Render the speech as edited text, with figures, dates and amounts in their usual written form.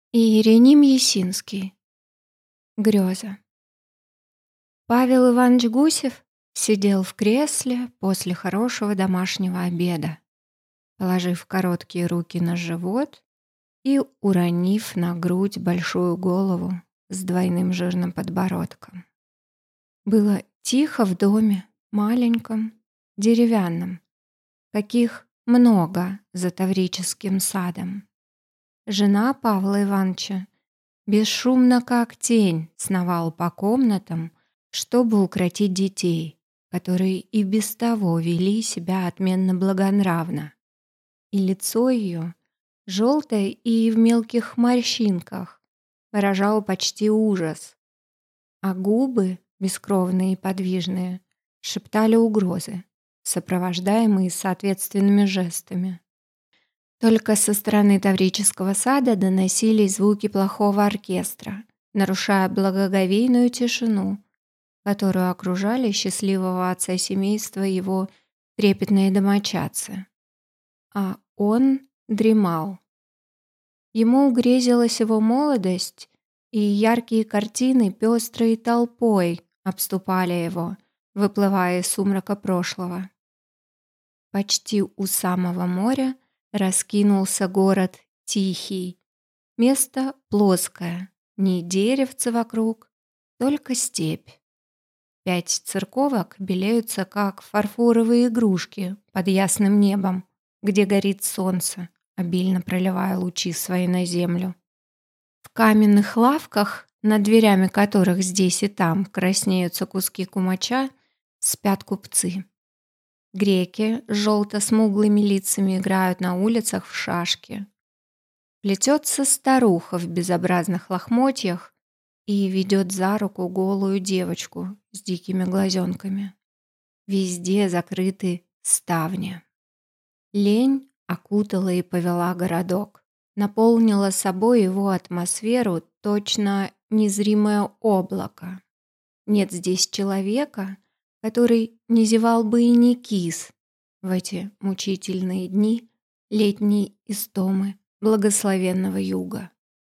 Иероним Есинский. Греза. Павел Иванович Гусев сидел в кресле после хорошего домашнего обеда, положив короткие руки на живот и уронив на грудь большую голову с двойным жирным подбородком. Было тихо в доме, маленьком, деревянном, каких много за Таврическим садом. Жена Павла Ивановича бесшумно, как тень, сновал по комнатам, чтобы укротить детей, которые и без того вели себя отменно благонравно. И лицо ее, желтое и в мелких морщинках, выражало почти ужас, а губы, бескровные и подвижные, шептали угрозы, сопровождаемые соответственными жестами. Только со стороны Таврического сада доносились звуки плохого оркестра, нарушая благоговейную тишину, которую окружали счастливого отца семейства его трепетные домочадцы. А он дремал. Ему грезилась его молодость, и яркие картины пестрой толпой обступали его, выплывая из сумрака прошлого. Почти у самого моря раскинулся город Тихий. Место плоское, ни деревца вокруг, только степь. 5 церковок белеются, как фарфоровые игрушки под ясным небом, где горит солнце, обильно проливая лучи свои на землю. В каменных лавках, над дверями которых здесь и там краснеются куски кумача, спят купцы. Греки с желто-смуглыми лицами играют на улицах в шашки. Плетется старуха в безобразных лохмотьях и ведет за руку голую девочку с дикими глазенками. Везде закрыты ставни. Лень окутала и повела городок, наполнила собой его атмосферу точно незримое облако. Нет здесь человека, который не зевал бы и не кис в эти мучительные дни летней истомы благословенного юга.